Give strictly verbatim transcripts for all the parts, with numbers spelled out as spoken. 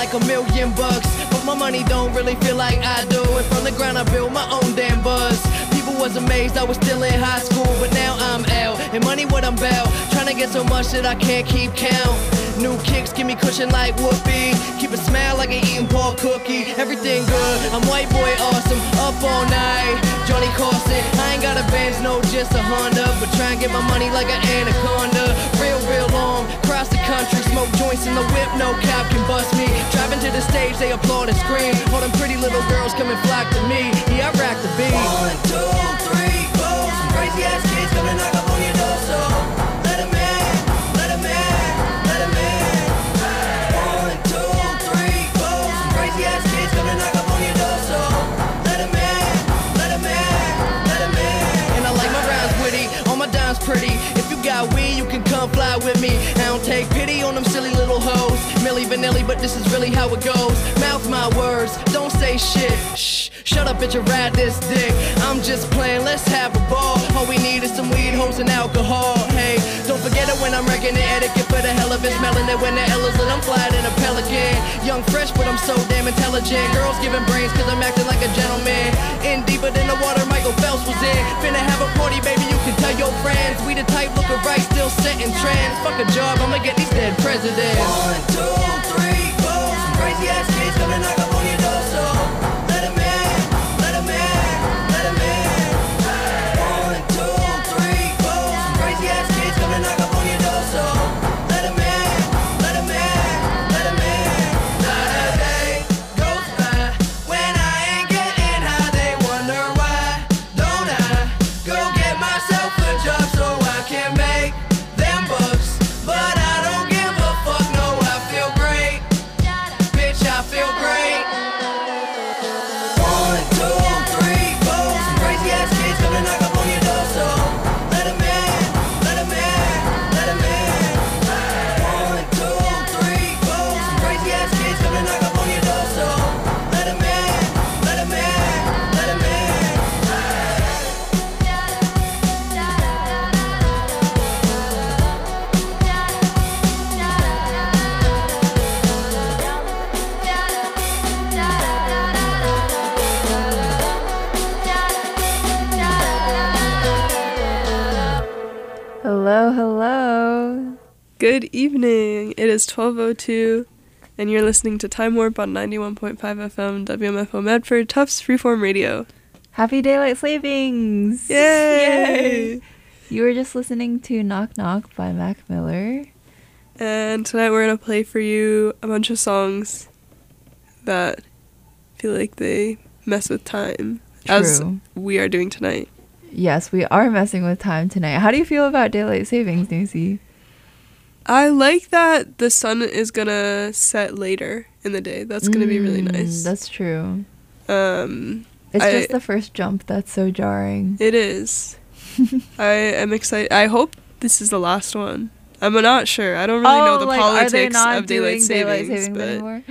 like a million bucks, but my money don't really feel like I do. And from the ground I built my own damn buzz. People was amazed I was still in high school, but now I'm out, and money what I'm about. Trying to get so much that I can't keep count. New kicks give me cushion like whoopee. Keep a smile like an eating Paul cookie. Everything good, I'm white boy awesome. Up all night, Johnny Carson. I ain't got a Benz, no, just a Honda, but try and get my money like an anaconda. Real, real long, cross the country, smoke joints in the whip, no cop can bust me. Driving to the stage, they applaud and scream. All them pretty little girls come and flock to me. Yeah, I rack the beat. One, two, three, four. Some crazy ass kids gonna knock up on your door, so let 'em in, let 'em in, let 'em in. One, two, three, four. Some crazy ass kids gonna knock up on your door, so let 'em in, let 'em in, let 'em in. And I like my rhymes witty, all my dimes pretty. If you got weed, you can come fly with me. I don't take pity on them silly little hoes. Milli Vanilli, but this is really how it goes. Mouth my words, don't say shit. Shh, shut up, bitch, and ride this dick. I'm just playing, let's have a ball. All we need is some weed, hoes, and alcohol. Hey, don't forget it when I'm wrecking the etiquette for the hell of it. Smelling it when the L is lit, I'm flying in a pelican. Young, fresh, but I'm so damn intelligent. Girls giving brains, cause I'm acting like a gentleman. In deeper than the water Michael Phelps was in. Finna have a party, baby, you can tell your friends. We the type looking right, still setting trends. Fuck a job, I'ma get these dead presidents. One, two, three, four. Some crazy ass kids gonna knock up on your door, so let 'em in, let 'em in, let 'em in. One, two, three, four. Some crazy ass kids gonna knock up on your door, so let 'em in, let 'em in, let 'em in. Not a day goes by when I ain't getting high. They wonder why don't I go get myself a job so I can make them bucks. But I don't give a fuck, no, I feel great. Bitch, I feel great. One, two, three, four. Some crazy ass kids gonna knock up on your door, so let 'em in, let 'em in, let 'em in. One, two, three, four. Some crazy ass kids gonna knock up on your door, so let 'em in, let 'em in, let 'em in. Hello, hello. Good evening. It is twelve oh two, and you're listening to Time Warp on ninety-one point five F M, W M F O Medford, Tufts Freeform Radio. Happy Daylight Savings! Yay! Yay! You were just listening to Knock Knock by Mac Miller. And tonight we're going to play for you a bunch of songs that feel like they mess with time, True. as we are doing tonight. Yes, we are messing with time tonight. How do you feel about Daylight Savings, Nusi? I like that the sun is going to set later in the day. That's going to be really nice. That's true. Um, It's I- just the first jump that's so jarring. It is. I am excited. I hope this is the last one. I'm not sure. I don't really know the Oh, like, are they politics not of daylight doing savings, daylight savings but anymore?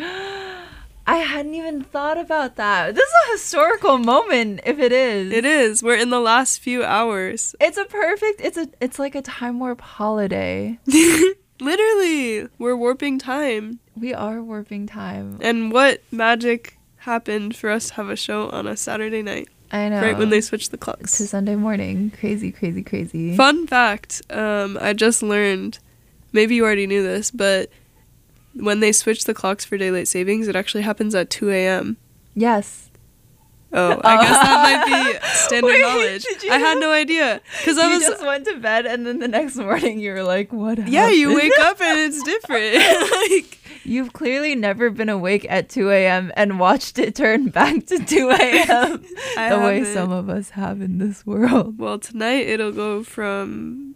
I hadn't even thought about that. This is a historical moment, if it is. it is. We're in the last few hours. It's a perfect. It's a. It's like a time warp holiday. Literally, we're warping time. We are warping time. And what magic happened for us to have a show on a Saturday night, I know. right when they switched the clocks. to Sunday morning. Crazy, crazy, crazy. Fun fact, um, I just learned, maybe you already knew this, but when they switch the clocks for daylight savings, it actually happens at two a.m. Yes. Oh, I guess that might be standard Wait, knowledge. did you I had know- no idea. Because I You was... just went to bed and then the next morning you were like, what Yeah, you happened? wake up and it's different. Like, You've clearly never been awake at two a.m. and watched it turn back to two a.m. I the way haven't. some of us have in this world. well, tonight it'll go from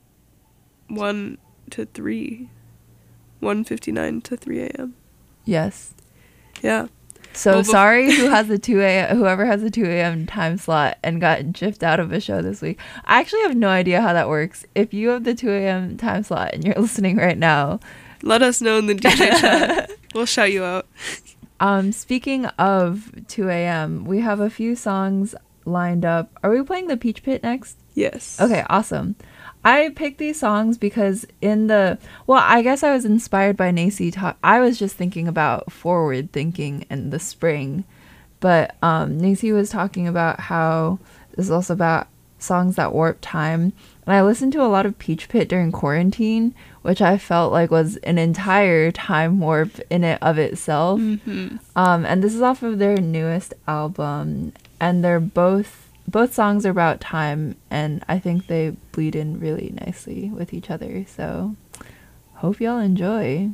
one to three. one fifty-nine to three a.m. Yes. Yeah. So Well, bef- sorry who has the two a.m. whoever has the two a.m. time slot and got gypped out of a show this week. I actually have no idea how that works. If you have the two a.m. time slot and you're listening right now, Let us know in the D J chat. We'll shout you out. um, speaking of two a.m., we have a few songs lined up. Are we playing the Peach Pit next? Yes. Okay, awesome. I picked these songs because in the, well, I guess I was inspired by Nacy. Ta- I was just thinking about forward thinking in the spring, but um, Nacy was talking about how this is also about songs that warp time. And I listened to a lot of Peach Pit during quarantine, which I felt like was an entire time warp in it of itself. Mm-hmm. Um, and this is off of their newest album, and they're both both songs are about time, and I think they bleed in really nicely with each other. So, hope y'all enjoy.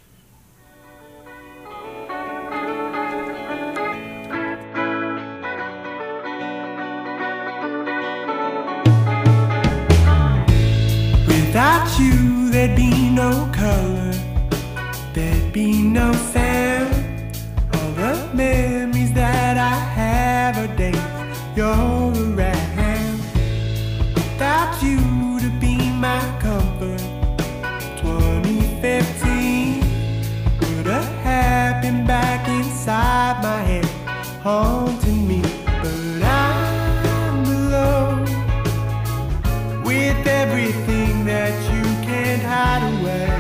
Without you, there'd be no color, there'd be no sound. All the memories that I have are days you're around. Without you to be my comfort, twenty fifteen would have happened back inside my head, haunting me. But I'm alone with everything that you can't hide away.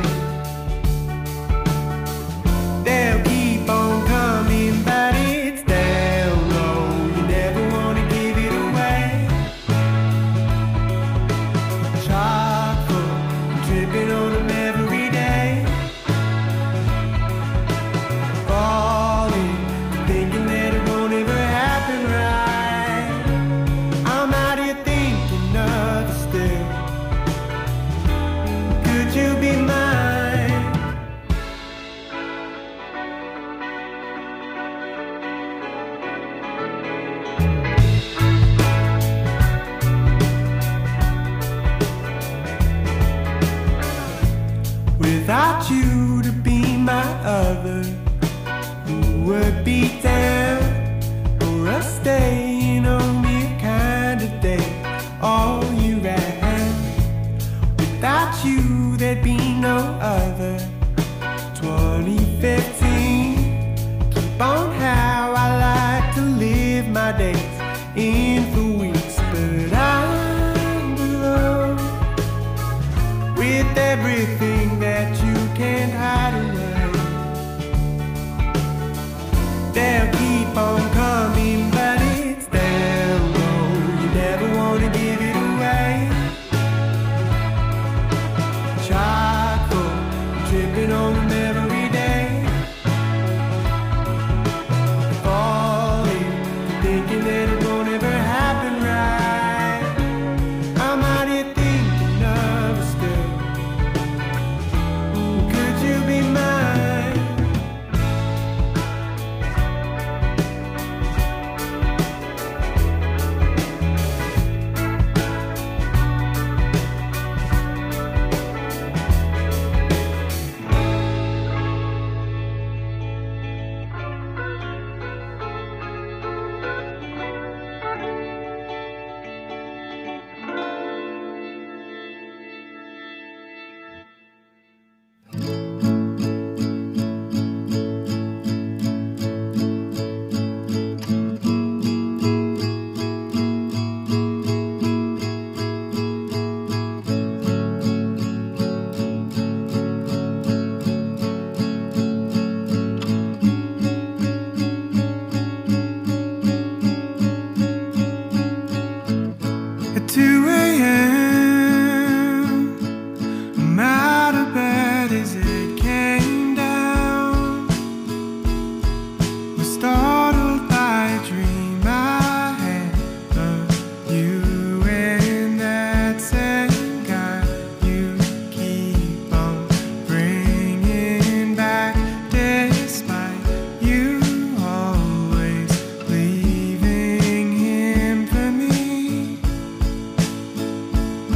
They'll keep on coming, but it's down low. You never want to give it away. Chock full, I'm tripping on them every day. Falling, thinking that it won't ever happen right. I'm out here thinking of it still. Could you be mine? Without you to be my other, who would be down for us staying on me kind of day all year round? Without you, there'd be no other. twenty fifteen, keep on how I like to live my days in for weeks, but I'm alone with everything that you can't hide away. They'll keep on coming, but it's down low. You never want to give it away. Chock full, tripping on them every day. Falling, thinking that it won't ever happen right. I'm out here thinking of it still. Could you be mine? At two a.m. I'm out of bed as it came down. Was startled by a dream I had of you and that same guy you keep on bringing back, despite you always leaving him for me.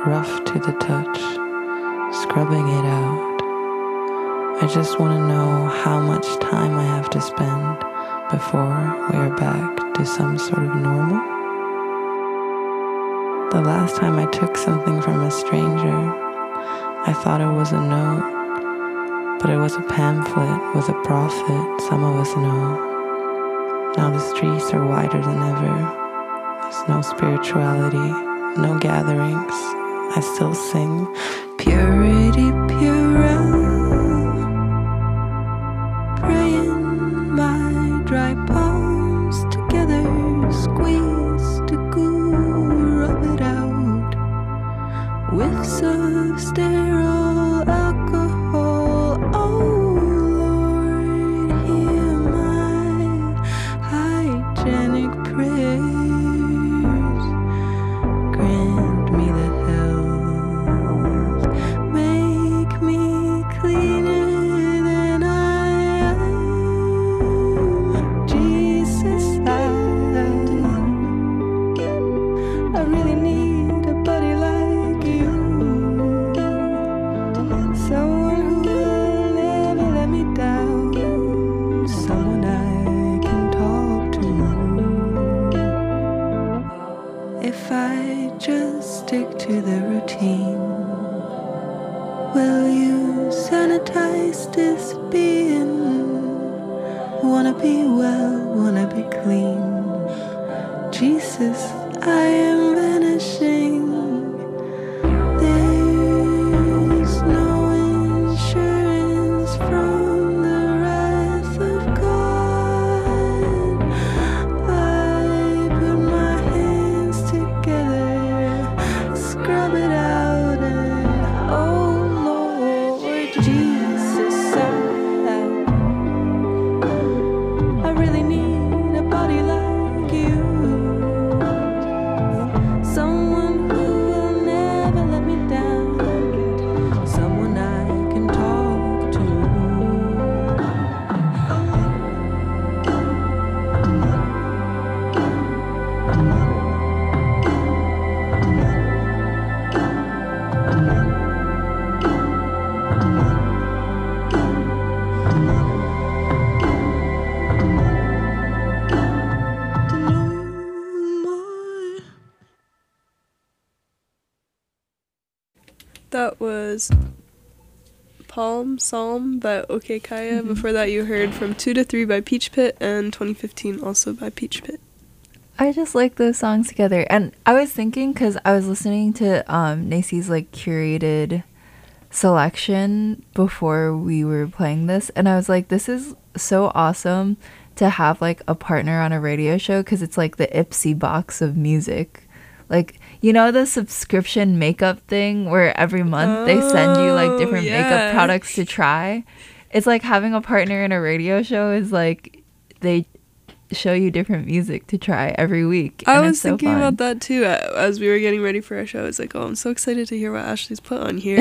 rough to the touch, scrubbing it out. I just want to know how much time I have to spend before we are back to some sort of normal. The last time I took something from a stranger, I thought it was a note, but it was a pamphlet with a prophet some of us know. Now the streets are wider than ever. There's no spirituality, no gatherings. I still sing purity, purell, praying my dry palms together, squeeze to cool, rub it out. Whiffs of sterile alcohol. Oh Lord, hear my hygienic prayers. Grant me the health, make me cleaner than I am. Jesus, I, I really need a buddy like you, someone who will never let me down, someone I can talk to. If I just stick to the routine, will you sanitize this being? Wanna be well, wanna be clean. Jesus, I am vanishing. There's no insurance from the wrath of God. I put my hands together, scrub it out, and oh Lord Jesus, I, I really need a body like you, someone who will never let me down, someone I can talk to. To know more. That was Palm Psalm by OK Kaya. Before that, you heard From two to three by Peach Pit, and twenty fifteen also by Peach Pit. I just like those songs together. And I was thinking, because I was listening to um, Nacy's like curated selection before we were playing this, and I was like, this is so awesome to have like a partner on a radio show, because it's like the Ipsy box of music. Like, you know, the subscription makeup thing where every month they send you like different Oh, makeup yeah. products to try. It's like having a partner in a radio show is like they show you different music to try every week. I and was it's so thinking fun. about that too uh, as we were getting ready for our show. It's like, oh, I'm so excited to hear what Ashley's put on here.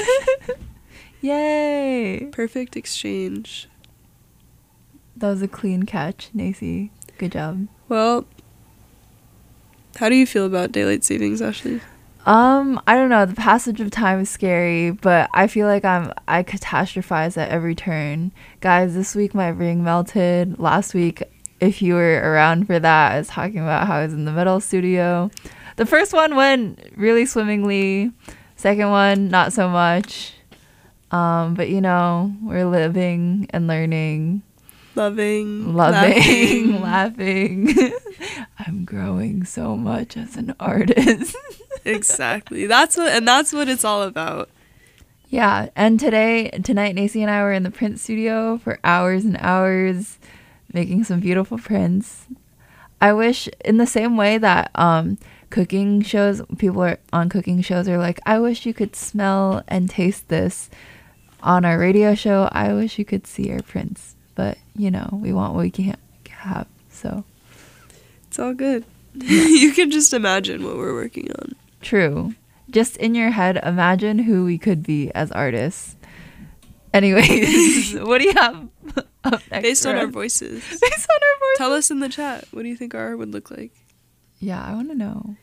Yay! Perfect exchange. That was a clean catch, Nacy. Good job. Well, how do you feel about daylight savings, Ashley? Um, I don't know. The passage of time is scary, but I feel like I'm I catastrophize at every turn. Guys, this week my ring melted. Last week, if you were around for that, I was talking about how I was in the metal studio. The first one went really swimmingly. Second one, not so much. Um, but you know, we're living and learning. Loving, Loving, laughing. laughing. I'm growing so much as an artist. Exactly. That's what, and that's what it's all about. Yeah, and today, tonight, Nacy and I were in the print studio for hours and hours, making some beautiful prints. I wish, in the same way that um, cooking shows, people are on cooking shows are like, I wish you could smell and taste this. On our radio show, I wish you could see our prints. But, you know, we want what we can't have, so. It's all good. You can just imagine what we're working on. True. Just in your head, imagine who we could be as artists. Anyways, what do you have up next? Based on for our us? voices. Based on our voices. Tell us in the chat, what do you think our would look like? Yeah, I want to know.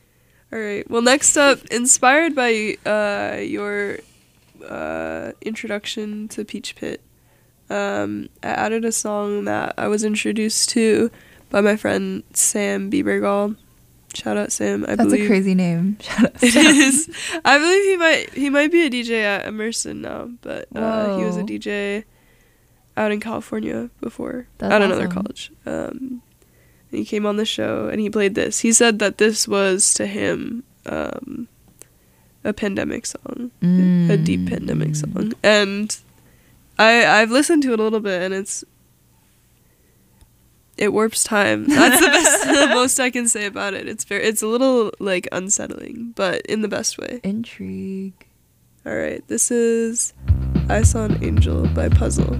All right. Well, next up, inspired by uh, your uh, introduction to Peach Pit, um, I added a song that I was introduced to by my friend Sam Biebergall. Shout out Sam. I That's believe a crazy name. Shout out it Sam. is. I believe he might he might be a D J at Emerson now, but uh, he was a Whoa. D J out in California before That's at another awesome. college. Um, and he came on the show and he played this. He said that this was to him um, a pandemic song, Mm. a deep pandemic song, and I I've listened to it a little bit and it's it warps time. That's the best, the most I can say about it. It's very it's a little like unsettling, but in the best way. Intrigue. All right, this is I Saw an Angel by Puzzle.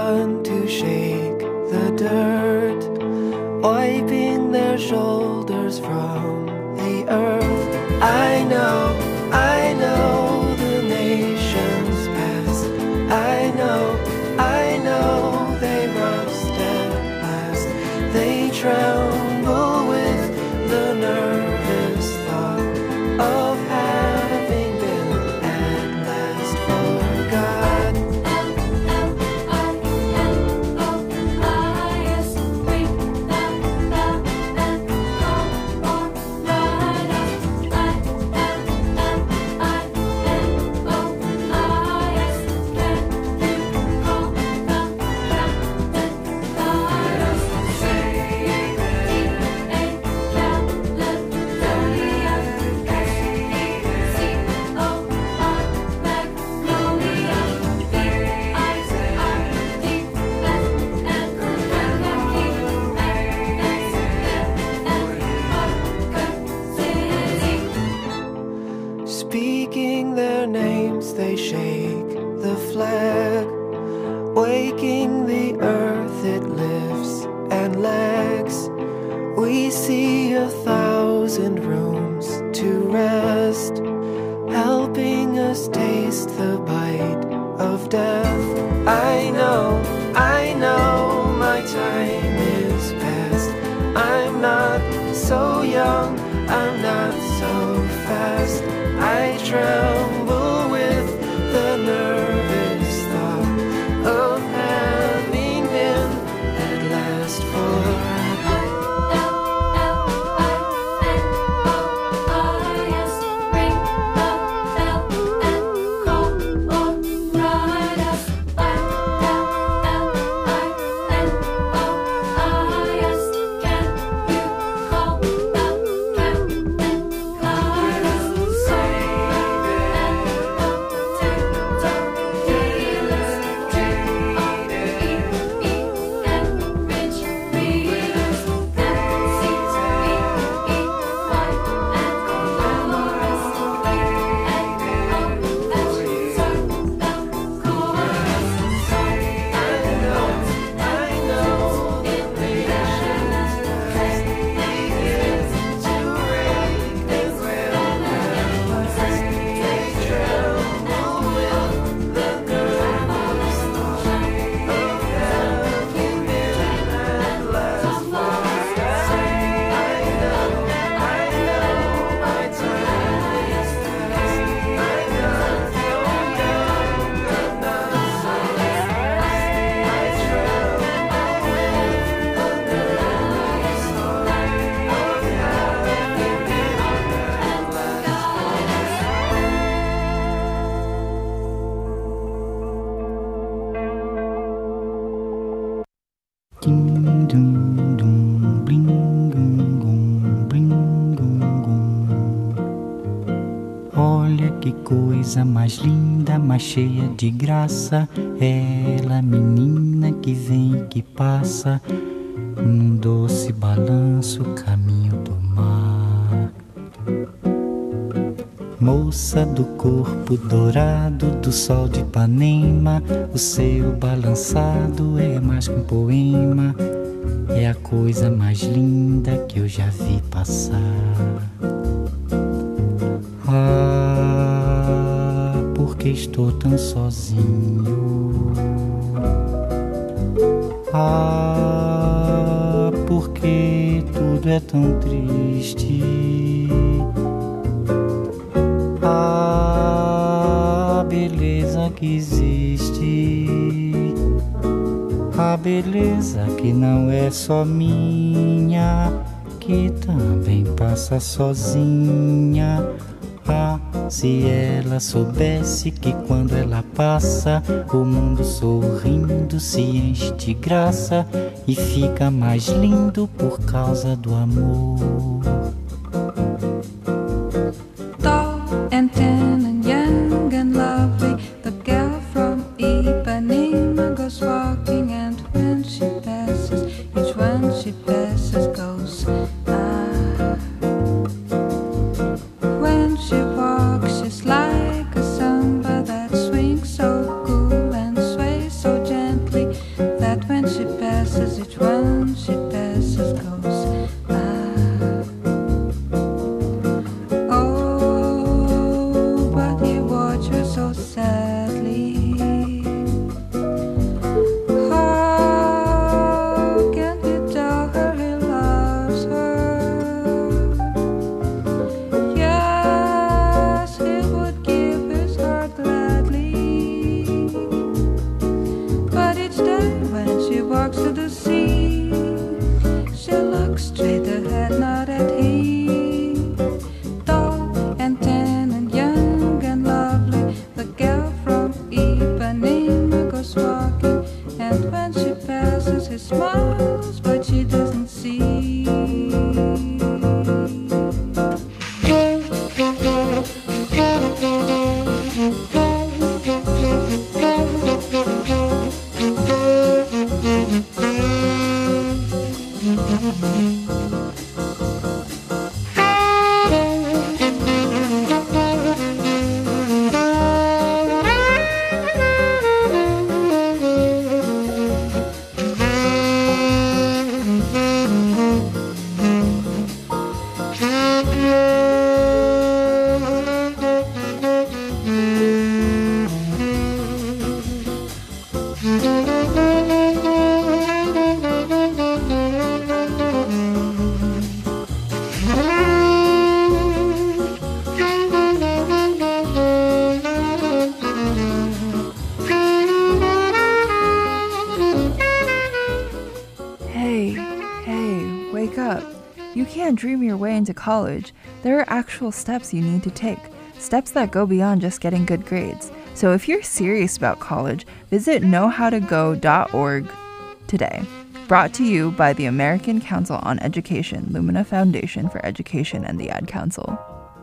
begun to shake the dirt, wiping their shoulders from the earth. I know, I know the nations past. I know, I know they rust at last. They tremble with the nervous thought of having been at last forgotten. Speaking their names, they shake the flag, waking the earth it lifts and lags. We see a thousand rooms to rest, helping us taste the bite of death. I know, I know my time is past. I'm not so young, I'm not so fast. I tremble with the nervous thought of having been at last forgotten. Olha que coisa mais linda, mais cheia de graça. Ela, menina que vem e que passa num doce balanço, caminho do mar. Moça do corpo dourado do sol de Ipanema, o seu balançado é mais que um poema. É a coisa mais linda que eu já vi passar. Ah, porque estou tão sozinho. Ah, porque tudo é tão triste. Ah, beleza que existe. A beleza que não é só minha, que também passa sozinha. Ah, se ela soubesse que quando ela passa, o mundo sorrindo se enche de graça e fica mais lindo por causa do amor. Tall and thin and young and lovely, the girl from Ipanema goes walking, and when she passes, each one she passes goes ah. When she walks, she's like a samba that swings so cool and sways so gently. to dream your way into college, there are actual steps you need to take, steps that go beyond just getting good grades. So if you're serious about college, visit know how to go dot org today. Brought to you by the American Council on Education, Lumina Foundation for Education, and the Ad Council.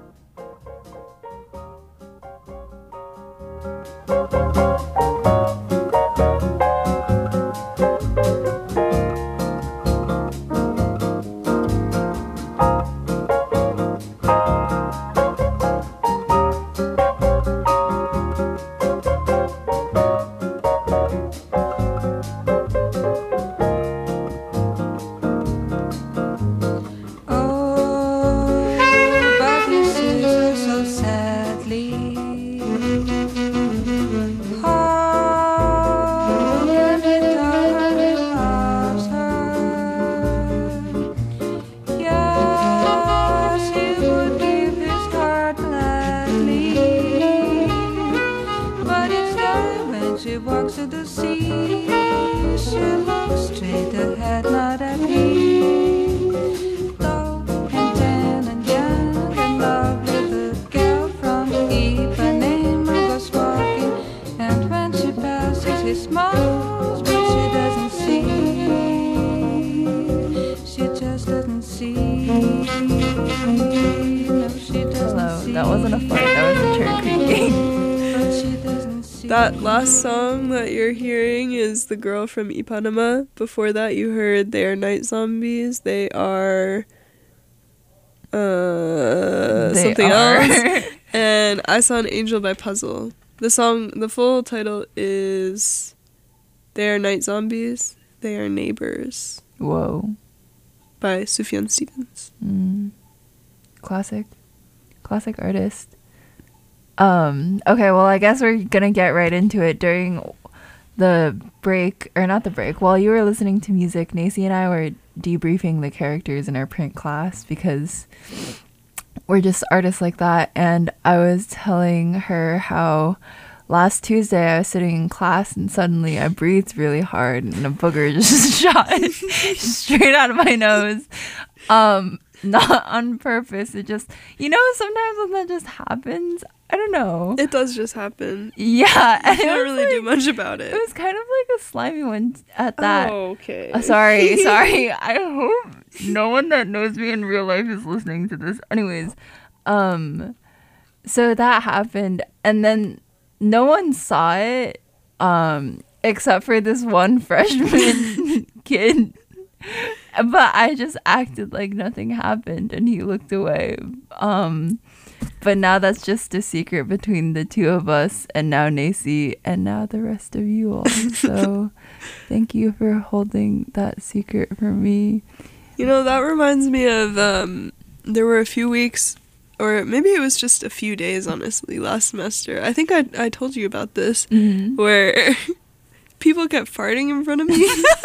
That last song that you're hearing is The Girl from Ipanema. Before that, you heard They Are Night Zombies. They are uh, They something are. else. And I Saw an Angel by Puzzle. The song, the full title is They Are Night Zombies. They Are Neighbors. Whoa. By Sufjan Stevens. Mm. Classic. Classic artist. Um, okay, well, I guess we're gonna get right into it. During the break, or not the break, while you were listening to music, Nacy and I were debriefing the characters in our print class because we're just artists like that. And I was telling her how last Tuesday I was sitting in class and suddenly I breathed really hard and a booger just shot straight out of my nose. Um, not on purpose. It just, you know, sometimes when that just happens, I don't know. It does just happen. Yeah. You can't really like, do much about it. It was kind of like a slimy one at that. Oh, okay. Uh, sorry, sorry. I hope no one that knows me in real life is listening to this. Anyways, um, so that happened, and then no one saw it, um, except for this one freshman kid. But I just acted like nothing happened, and he looked away. Um, but now that's just a secret between the two of us, and now Nacy, and now the rest of you all. So thank you for holding that secret from me. You know, that reminds me of, um, there were a few weeks, or maybe it was just a few days, honestly, last semester. I think I I told you about this, Mm-hmm. where people kept farting in front of me.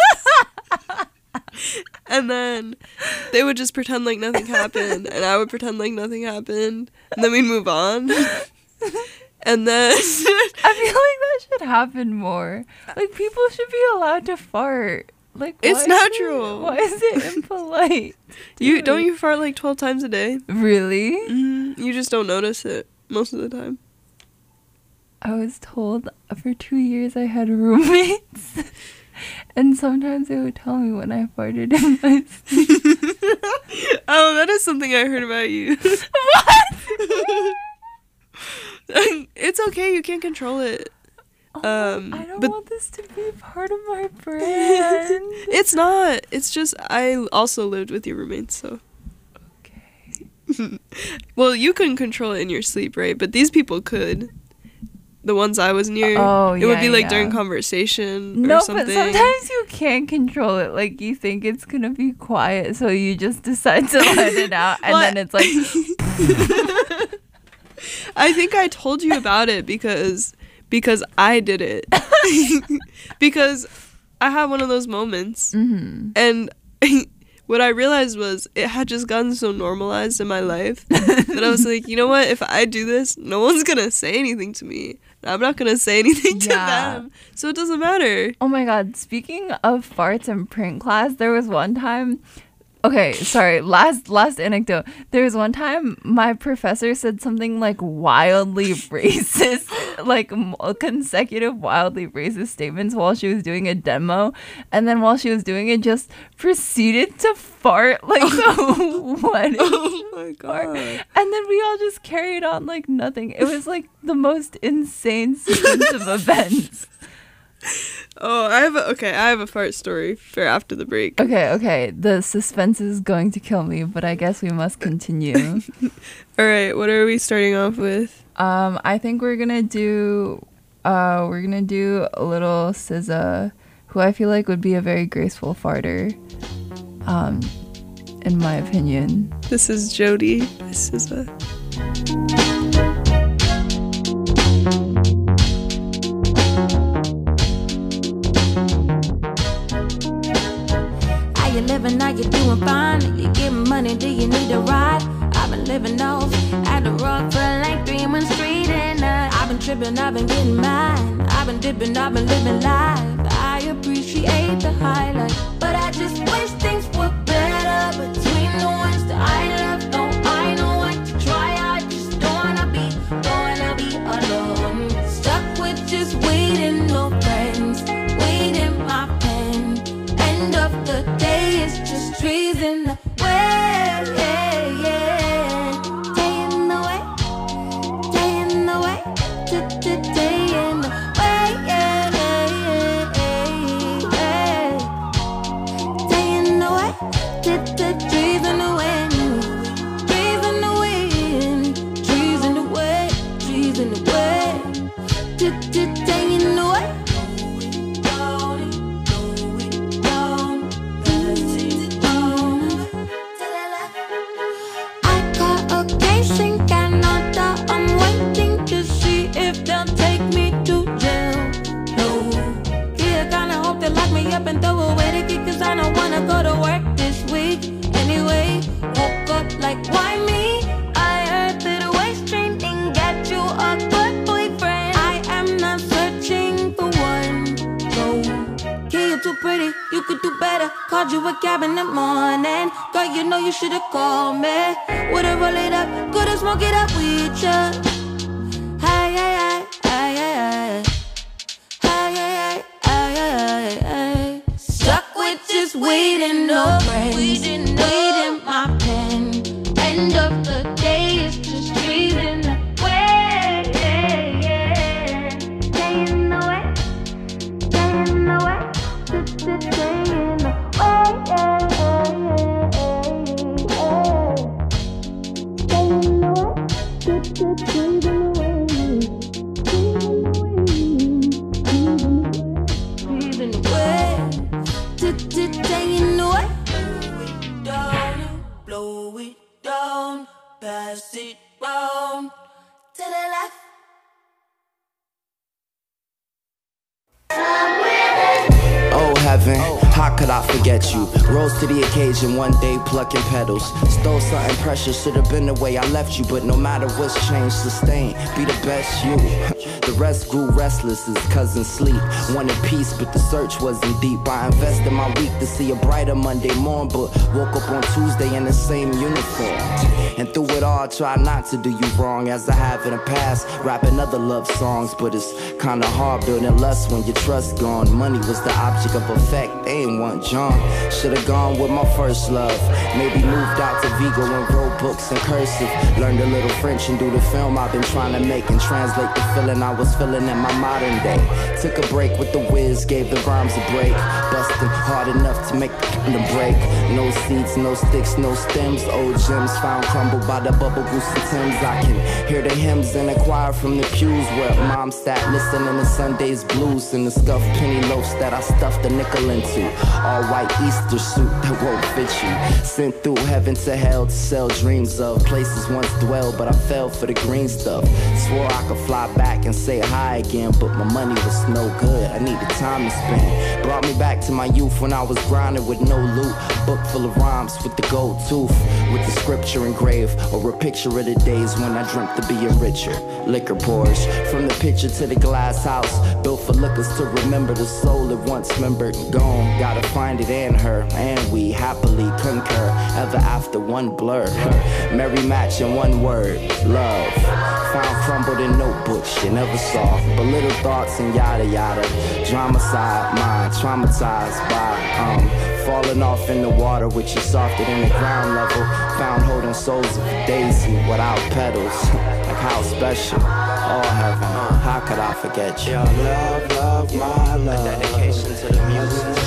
And then they would just pretend like nothing happened, and I would pretend like nothing happened, and then we'd move on. And then I feel like that should happen more. Like, people should be allowed to fart. Like, why It's is natural. It, why is it impolite? you don't you fart like twelve times a day? Really? Mm-hmm. You just don't notice it most of the time. I was told for two years I had roommates. And sometimes they would tell me when I farted in my sleep. Oh, that is something I heard about you. What? It's okay, you can't control it. Oh, Um, I don't but- want this to be part of my brand. It's not. It's just I also lived with your roommates, so. Okay. Well, you couldn't control it in your sleep, right? But these people could. The ones I was near. Oh, It would yeah, be like yeah. during conversation No, or something. but sometimes you can't control it. Like, you think it's gonna be quiet, so you just decide to let it out, and What? then it's like. I think I told you about it because because I did it. Because I had one of those moments, Mm-hmm. and what I realized was it had just gotten so normalized in my life that I was like, you know what? If I do this, no one's gonna say anything to me. I'm not gonna say anything to Yeah. them, so it doesn't matter. Oh my god, speaking of farts in print class, there was one time Okay, sorry. Last last anecdote. There was one time my professor said something like wildly racist, like m- consecutive wildly racist statements while she was doing a demo, and then while she was doing it, just proceeded to fart like the one. Oh my god! And then we all just carried on like nothing. It was like the most insane sequence of events. Oh, I have a, okay. I have a fart story for after the break. Okay, okay. The suspense is going to kill me, but I guess we must continue. All right, what are we starting off with? Um, I think we're gonna do, uh, we're gonna do a little S Z A, who I feel like would be a very graceful farter, um, in my opinion. This is Jody. This is a. You living, now you doing fine. You getting money, do you need a ride? I've been living off at the rock for like three months straight, and uh, I've been tripping, I've been getting mine. I've been dipping, I've been living life. I appreciate the highlight, but I just wish things were better between the ones that I love. No, I know what to try. I just don't wanna be, don't wanna be alone. Stuck with just waiting, no friends, waiting my pen. End of the day, it's just trees in the way, yeah, yeah. Day in the way, day in the way, d- d- day in the way, yeah, yeah, yeah, yeah. Day in the way, d- d- trees in the wind, trees in the wind, trees in the way, trees in the way, d- d- day in the way. Up and throw away the key, cause I don't wanna go to work this week. Anyway, woke up like, why me? I heard that a waist train didn't get you a good boyfriend. I am not searching for one. No, kid, you're too pretty, you could do better. Called you a cab in the morning. Girl, you know you should've called me. Would've roll it up, could've smoke it up with ya. Hey, hey, hey, hey, hey, hey. Just waiting, no friends, waiting, waiting my pen. End of the day, it's just trees in the way, yeah, yeah. Day in the way, day in the way, just day in the way, yeah, yeah, yeah. Day in the way, just trees in the way, trees in the way. Day in the way. Blow it down, blow it down, pass it round to the left. Oh heaven, how could I forget you? Rose to the occasion, one day plucking petals. Stole something precious, should have been the way I left you. But no matter what's changed, sustain, be the best you. The rest grew restless as cousins sleep. Wanted peace, but the search wasn't deep. I invested my week to see a brighter Monday morn, but woke up on Tuesday in the same uniform. And through it all, I try not to do you wrong, as I have in the past. Rapping other love songs, but it's kinda hard building lust when your trust gone. Money was the object of effect, they ain't want John. Should've gone with my first love. Maybe moved out to Vigo and wrote books in cursive. Learned a little French and do the film I've been trying to make, and translate the feeling I was feeling in my modern day. Took a break with the whiz, gave the rhymes a break. Busting hard enough to make the break. No seeds, no sticks, no stems. Old gems found crumbled by the bubble goose and Timbs. I can hear the hymns in the choir from the pews where mom sat listening to Sunday's blues and the stuffed penny loaves that I stuffed a nickel into. All white Easter suit that won't fit you. Sent through heaven to hell to sell dreams. dreams of. Places once dwelled, but I fell for the green stuff. Swore I could fly back and say hi again, but my money was no good. I needed time to spend. Brought me back to my youth when I was grinding with no loot. Book full of rhymes with the gold tooth, with the scripture engraved, or a picture of the days when I dreamt of being richer. Liquor pours from the picture to the glass house, built for lookers to remember the soul that once remembered and gone. Gotta find it in her, and we happily concur. Ever after one blur, merry match in one word, love. Found crumbled in notebooks you never saw, but little thoughts and yada yada. Drama side mind, traumatized by um falling off in the water, which is softer than the ground level. Found holding souls of a daisy without petals. Like how special, all heaven. How could I forget you? Your love, love, my love. A dedication to the music.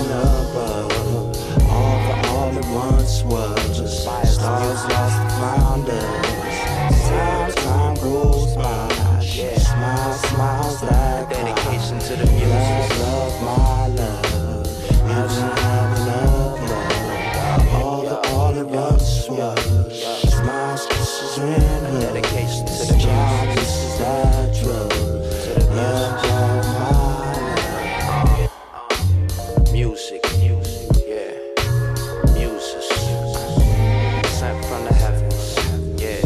All for all it once was. Stars lost and found us. Time, time goes by. Yeah. Smile, smiles like dedication to the music. Love, love, my love. Heaven, heaven, love, love. All the all it once was. Smiles, kisses, and love. Dedication to the music. This is that drug. Love, love, my love. Music, music, yeah. Muses, sent from the heavens, yeah.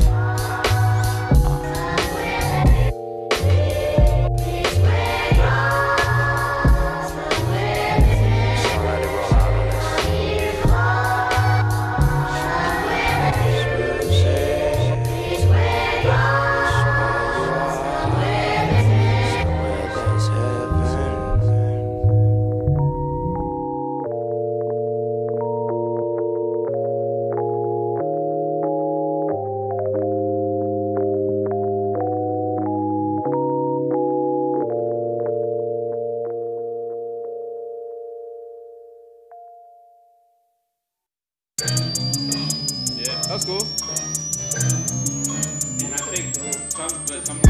So let it roll out on Yeah, that's cool. And I think some, some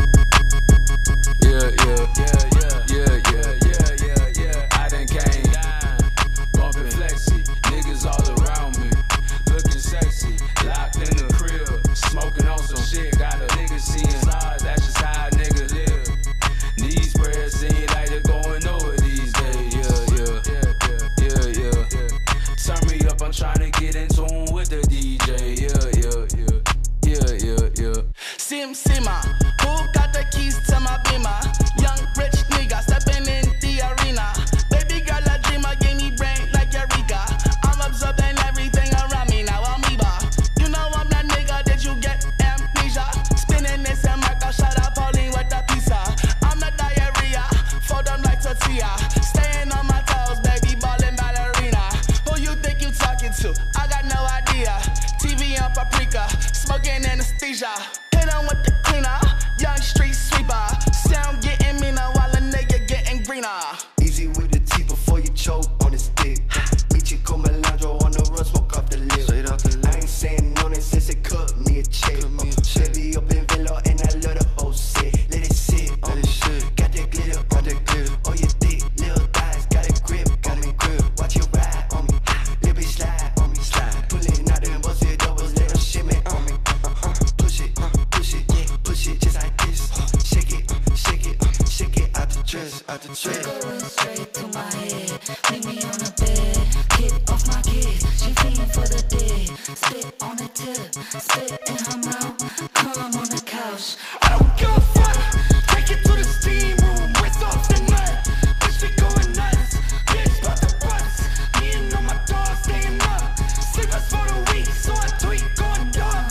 Yeah, yeah, yeah, yeah, yeah, yeah, yeah, yeah, yeah. I done came down, bumping flexi, niggas all around me, looking sexy, locked in the crib, smoking on some shit. Got a nigga seeing stars, that's just how a nigga live. These prayers seem like they're going over these days. Yeah, yeah, yeah, yeah, yeah. Turn me up, I'm trying to get in tune with the D J. Yeah, yeah, yeah, yeah, yeah, yeah. Sim Sima, who got the keys to my beamer? Young rich nigga stepping in the arena. Baby girl a dreamer, gave me brain like Eureka. I'm absorbing everything around me now, amoeba. You know I'm that nigga that you get amnesia. Spinning this and Marco, shut up, Pauline with the pizza. I'm the diarrhea, for them like tortilla. Staying on my toes, baby, ballin' ballerina. Who you think you talking to? I got no idea. T V on paprika, smoking anesthesia. Hit on with the cleaner, young street sweeper. Sound getting meaner while a nigga getting greener. Easy with the T before you choke on the stick. Meet you come Melandro on the run, smoke off the lip. Straight off the lip. I ain't saying no, they since it cut me a check. Chevy up in Villa and I love the whole set. Let it sit, let it shit. Got that glitter, got that glitter. Oh, you thick, little thighs, got a grip, got a grip. Watch you ride on me, little bitch slide on me, slide. Pulling out them busted doubles, let them shimmy on me. Uh-uh, push it, uh, push it, yeah, push it just like this. Shake it, uh, shake it, uh, shake it out the dress, out the dress. Going straight to my head, leave me on the bed, get off my kid, she feeding for the dead, spit on the tip, spit in her mouth, come on the couch. I don't give a fuck, take it to the steam room, rinse off the nut, bitch we going nuts, bitch about the bus, me and all my dogs staying up, sleep us for the week, so I tweet going dumb.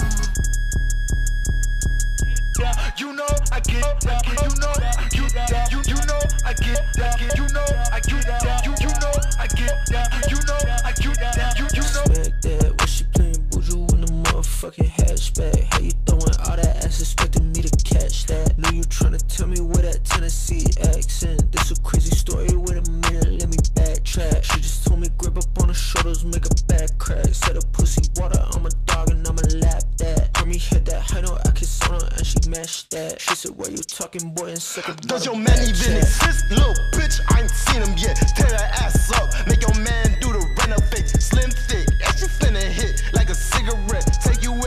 Yeah, you know I get, I get, you know I get that, you you know I get that, you know I get that, you you know I get that, you know I get that, you you know. Expect that when she playing Buju in the motherfucking hatchback. How you throwing all that ass, expecting me to catch that? Know you tryna tell me where that Tennessee accent? This a crazy story. Wait a minute, let me backtrack. She just told me grip up on the shoulders, make a back crack. Said a pussy water, I'm a dog and I'ma lap that. Heard me hit that high note, I kiss on her and she mashed that. She said, why you talking, boy, and suck a Does your man even exist? Little bitch, I ain't seen him yet. Tear that ass up, make your man do the renovate. Slim thick, and she finna hit like a cigarette. Take you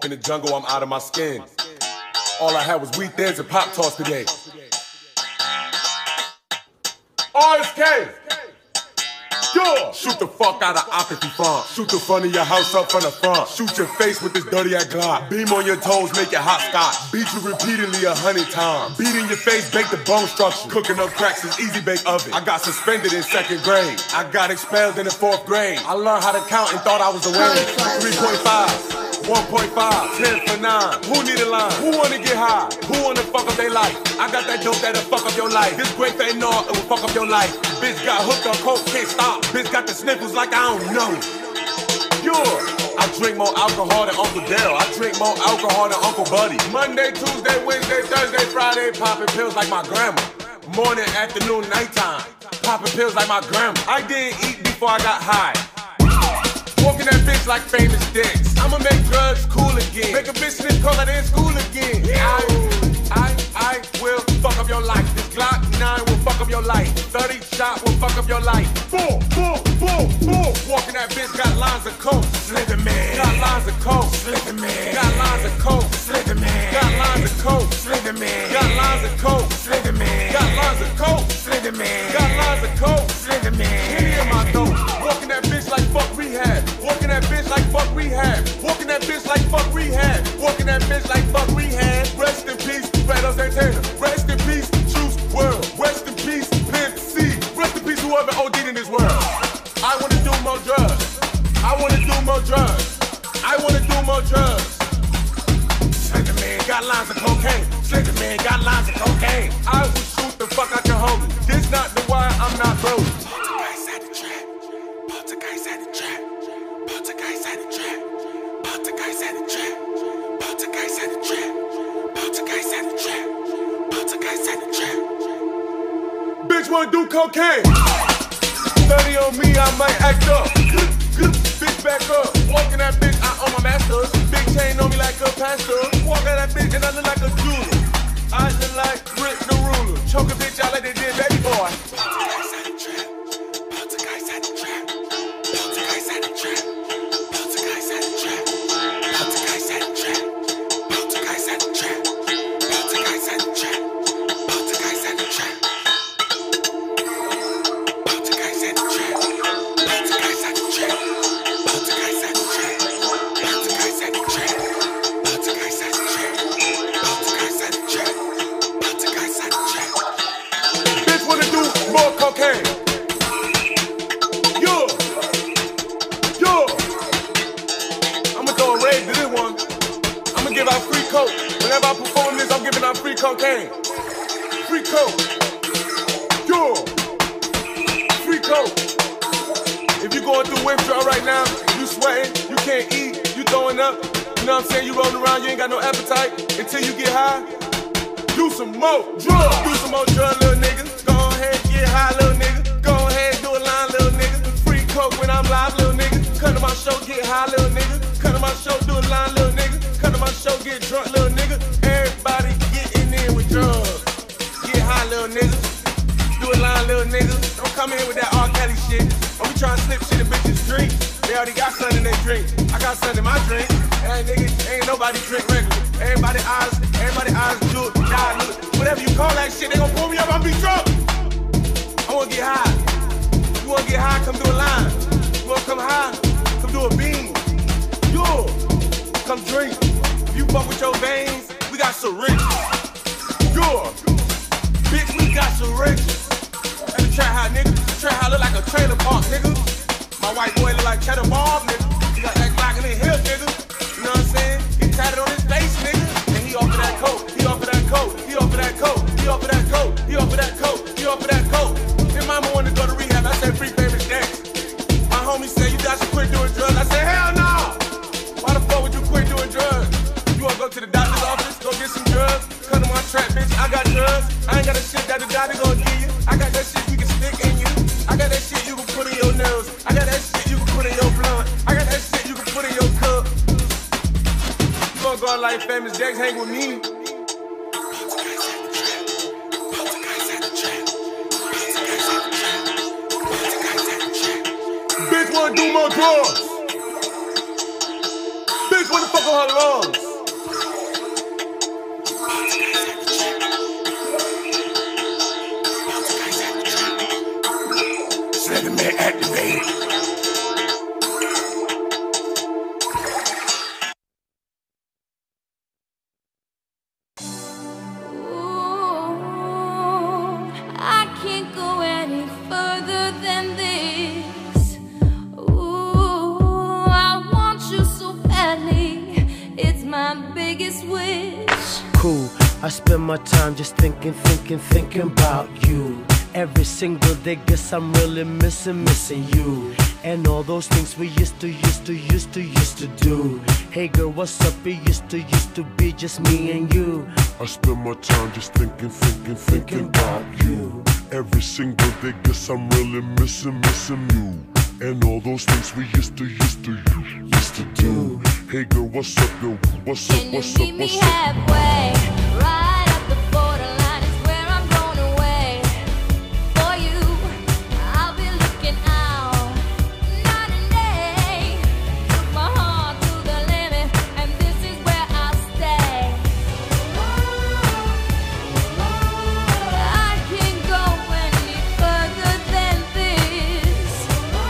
Walk in the jungle, I'm out of my skin. All I had was wheat thins and pop tarts today. R S K! Yo! Shoot the fuck out of Ocracy front. Shoot the front of your house up from the front. Shoot your face with this dirty ass Glock. Beam on your toes, make it hot scotch. Beat you repeatedly a hundred times. Beat in your face, bake the bone structure. Cooking up cracks is easy bake oven. I got suspended in second grade. I got expelled in the fourth grade. I learned how to count and thought I was away. three point five. one point five, ten for nine. Who need a line? Who wanna get high? Who wanna fuck up their life? I got that dope that'll fuck up your life. This great fentanyl, it will fuck up your life. Bitch got hooked on coke, can't stop. Bitch got the sniffles like I don't know. Yo, I drink more alcohol than Uncle Dale. I drink more alcohol than Uncle Buddy. Monday, Tuesday, Wednesday, Thursday, Friday, popping pills like my grandma. Morning, afternoon, nighttime, popping pills like my grandma. I didn't eat before I got high. Walking that bitch like famous dicks. I'ma make drugs cool again. Make a bitch sniff call it in school again. I, I, I will fuck up your life. This Glock nine will fuck up your life. thirty shot will fuck up your life. Boom, boom, boom, boom. Walking that bitch got lines of coke. Slither man. Got lines of coke. Slither man. Got lines of coke. Slither man. Got lines of coke. Slither man. Got lines of coke. Slither man. Got lines of coke. Slither man. Got lines of coke. Slither man. Henny in my dope. Walking that bitch like fuck rehab. Walking that bitch like fuck rehab. Walking that bitch like fuck rehab. Walking that bitch like fuck rehab. Rest in peace, Fredo Santana. Rest in peace, Juice world. Rest in peace, Pimp C. Rest in peace, whoever O D'd in this world. I wanna do more drugs. I wanna do more drugs. I wanna do more drugs. Slender man got lines of cocaine. Slender man got lines of cocaine. I will shoot the fuck out your homie. This not the why I'm not broke. Poltergeist at the trap. Poltergeist at the trap. Poltergeist at the trap. Poltergeist at the trap. Poltergeist at the trap. Poltergeist at the trap. Poltergeist at the trap. Bitch wanna do cocaine. thirty on me, I might act up. Bitch back up. Walking that bitch, I own my masters. Big chain on me like a pastor. Walk at that bitch and I look like a jeweler. I look like Rick the Ruler. Choke a bitch out like they did baby boy. Poltergeist at the trap. Poltergeist at the trap. Poltergeist at the trap. Poltergeist at the trap. Poltergeist at the trap. Poltergeist at the trap. Poltergeist at the trap. Poltergeist at the trap. Poltergeist at the trap. Poltergeist at the trap. Poltergeist at the trap. Poltergeist at the trap. Poltergeist at the trap. Poltergeist at the trap. Poltergeist at the trap. Poltergeist at the trap. Bitch wanna do more cocaine. Yo, yo. I'ma throw a raid to this one. I'ma give out free coke. Whenever I perform this, I'm giving out free cocaine. Free coke. Yo. Free coke. If you going through withdrawal right now, you sweating, you can't eat, you throwing up. You know what I'm saying? You rolling around, you ain't got no appetite until you get high. Do some more drugs. Do some more drugs, little nigga. Go ahead, get high, little nigga. Go ahead, do a line, little nigga. Free coke when I'm live, little nigga. Come to my show, get high, little nigga. Come to my show, do a line, little nigga. Come to my show, get drunk, little nigga. Everybody getting in with drugs. Get high, little nigga. Do a line, little nigga. Don't come in with that R. Kelly shit. Or we trying to slip shit in bitches' drink. They already got something in their drink. I got something in my drink. Hey, nigga, ain't nobody drink regular. Everybody eyes, everybody eyes do it, die, look. Whatever you call that shit, they gon' pull me up, I'm be drunk. I wanna get high. You wanna get high, come do a line. You wanna come high, come do a beam. Yo, come drink. If you fuck with your veins, we got syringes. Yo, bitch, we got syringes. At the trap house, nigga. The trap house look like a trailer park, nigga. My white boy look like Cheddar Bob, nigga. He got that Glock in his hip, nigga. You know what I'm saying? He tatted on his face, nigga. And he offer that coat. He offer that coat. He offer that coat. He offer that coat. He offer that coat. He offer that coat. His mama wanted to go to rehab. I said free famous dance. My homie said you guys should quit doing drugs. I said hell no. Why the fuck would you quit doing drugs? You wanna go to the doctor's office, go get some drugs? Come to my trap, bitch. I got drugs. I ain't got a shit that the doctor gonna give you. I got that shit you can stick in you. I got that shit you can put in your nose. I got that shit you can put in your blunt. I got that shit you can put in your cup. You gonna go out like famous Dex, hang with me. Poltergeist at the trap. Poltergeist at the trap. Poltergeist at the trap. Poltergeist at the trap. Bitch wanna do more drugs. Bitch bitch wanna fuck on her lungs. Let the man activate. I can't go any further than this. Ooh, I want you so badly. It's my biggest wish. Cool, I spend my time just thinking, thinking, thinking about you. Every single day, guess I'm really missing, missing you. And all those things we used to, used to, used to, used to do. Hey girl, what's up? It used to, used to be just me and you. I spend my time just thinking, thinking, thinking about you. Every single day, guess I'm really missing, missing you. And all those things we used to, used to, used to do. Hey girl, what's up, yo? What's up, what's up, Meet me what's up? halfway, right at the borderline is where I'm going away. For you, I'll be looking out night and day. Took my heart to the limit, and this is where I'll stay. I can't go any further than this.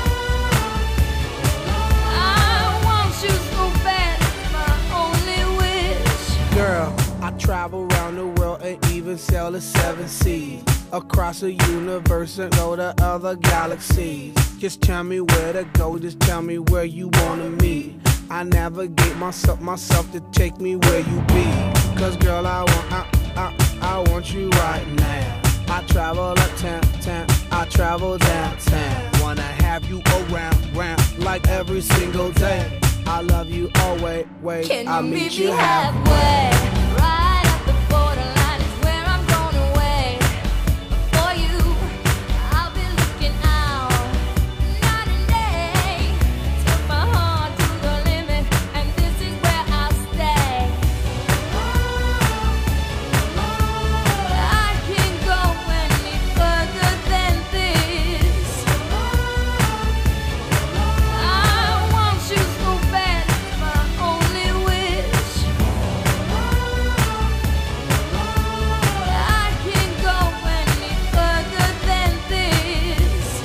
I want you so bad, it's my only wish. Girl, I travel around the world and even sail the seven seas. Across the universe and go to other galaxies. Just tell me where to go, just tell me where you wanna meet. I navigate myself, myself to take me where you be. Cause girl, I want, I, I, I want you right now. I travel uptown, town, I travel downtown. Wanna have you around, round, like every single day. I love you always, wait, Can I'll you meet meet you me halfway. halfway? Right at the borderline is where I'm going away. For you, I'll be looking out night and day. Took my heart to the limit, and this is where I'll stay. I can't go any further than this. I want you so bad, it's my only wish. I can't go any further than this.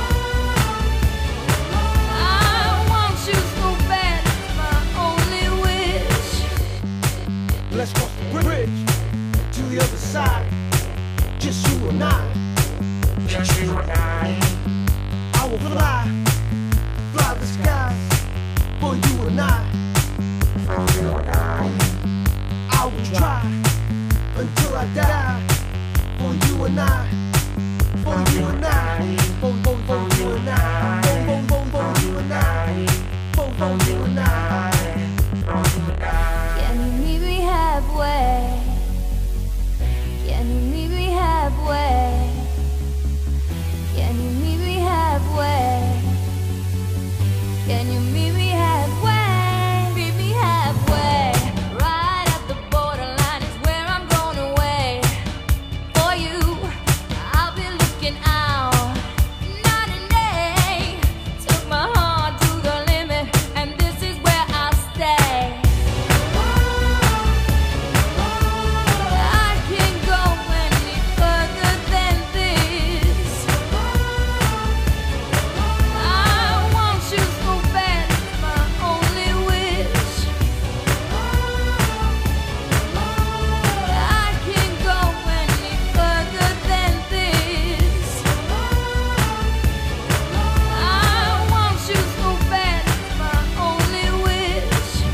I want you so bad, it's my only wish. Let's cross the bridge to the other side. Just you and I. Just you and I. I will fly, fly the skies for you and I. For you and I. I will try until I die for you and I. For you and I. For, for, for you and I. For, for, for, for you and I. For, for you and I. Can you meet me halfway? Can you meet me halfway? Can you meet me halfway? Can you meet me halfway? Meet me halfway. Right at the borderline is where I'm going away. For you, I'll be looking out night and day. Took my heart to the limit, and this is where I'll stay. I can't go any further than this. I want you so bad, it's my only wish. I can't go any further than this. I want you so bad, it's my only wish.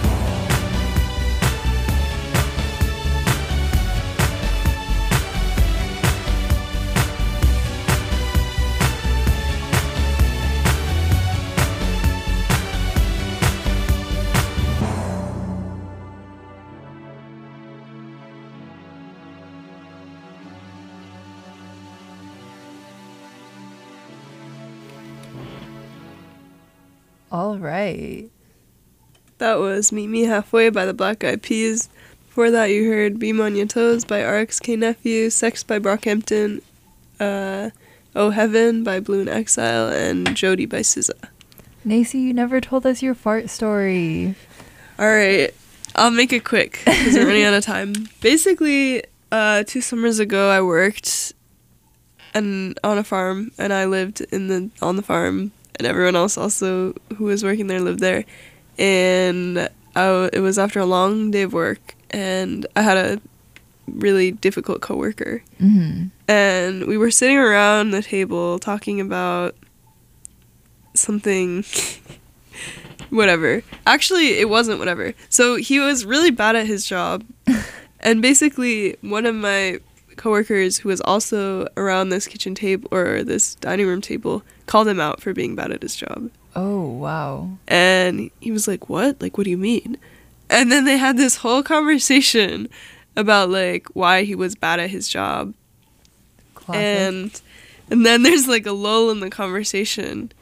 All right. That was Meet Me Halfway by the Black Eyed Peas. Before that, you heard Beam on Your Toes by R X K Nephew, Sex by Brockhampton, uh, Oh Heaven by Blue in Exile, and Jody by S Z A. Nacy, you never told us your fart story. All right. I'll make it quick because we're running out of time. Basically, uh, two summers ago, I worked and on a farm, and I lived in the on the farm, and everyone else also who was working there lived there. And I, it was after a long day of work, and I had a really difficult coworker. Mm-hmm. And we were sitting around the table talking about something... whatever. Actually, it wasn't whatever. So he was really bad at his job. And basically, one of my coworkers who was also around this kitchen table or this dining room table called him out for being bad at his job. Oh, wow. And he was like, what? Like, what do you mean? And then they had this whole conversation about, like, why he was bad at his job. Classic. And and then there's, like, a lull in the conversation.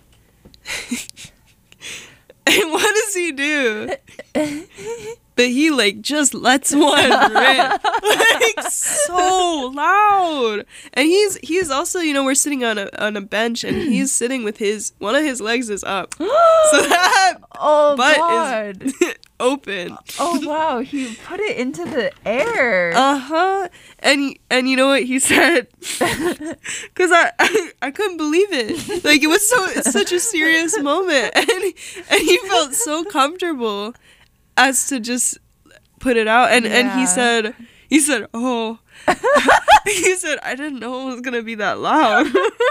And what does he do? But he, like, just lets one rip. Like, so loud. And he's he's also, you know, we're sitting on a on a bench, and he's sitting with his, one of his legs is up. So that oh, butt God. is open. Oh, wow. He put it into the air. Uh-huh. And, and you know what he said? Because I, I I couldn't believe it. Like, it was so it's such a serious moment. And, and he felt so comfortable as to just put it out. And, and he Yeah. said, he said, oh. He said, I didn't know it was going to be that loud.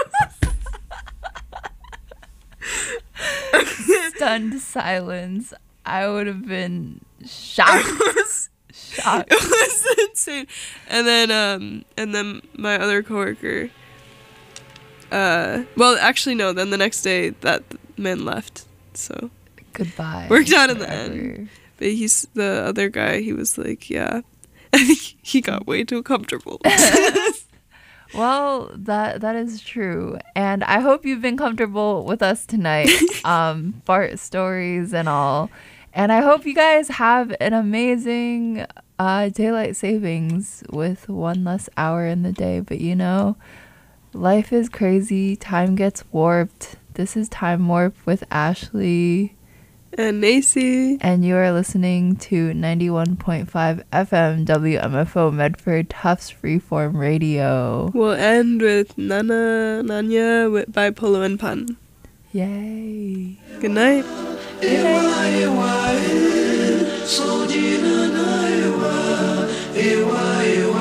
Stunned silence. I would have been shocked. It was, shocked. It was insane. And then, um, and then my other coworker, uh, well, actually, no, then the next day that man left. So. Goodbye. Worked out in the forever. end. But he's, the other guy, he was like, yeah. I think he got way too comfortable. Well, that that is true. And I hope you've been comfortable with us tonight. um, fart stories and all. And I hope you guys have an amazing uh, daylight savings with one less hour in the day. But you know, life is crazy. Time gets warped. This is Time Warp with Ashley. And Nacy. And you are listening to ninety-one point five F M W M F O Medford Tufts Freeform Radio. We'll end with Nana Nanya with, by Polo and Pan. Yay. Good night. Ewa, ewa,